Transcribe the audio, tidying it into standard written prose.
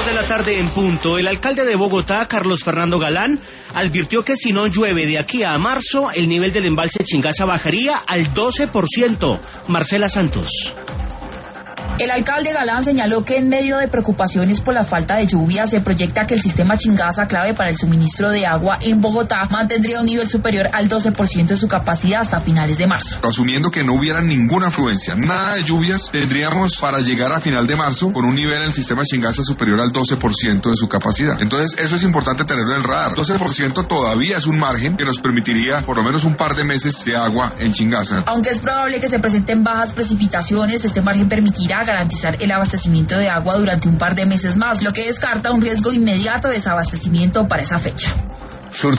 2 de la tarde en punto. El alcalde de Bogotá, Carlos Fernando Galán, advirtió que si no llueve de aquí a marzo, el nivel del embalse Chingaza bajaría al 12%. Marcela Santos. El alcalde Galán señaló que en medio de preocupaciones por la falta de lluvia, se proyecta que el sistema Chingaza, clave para el suministro de agua en Bogotá, mantendría un nivel superior al 12% de su capacidad hasta finales de marzo. Asumiendo que no hubiera ninguna afluencia, nada de lluvias, tendríamos para llegar a final de marzo con un nivel en el sistema Chingaza superior al 12% de su capacidad. Entonces, eso es importante tenerlo en el radar. 12% todavía es un margen que nos permitiría por lo menos un par de meses de agua en Chingaza. Aunque es probable que se presenten bajas precipitaciones, este margen permitirá garantizar el abastecimiento de agua durante un par de meses más, lo que descarta un riesgo inmediato de desabastecimiento para esa fecha.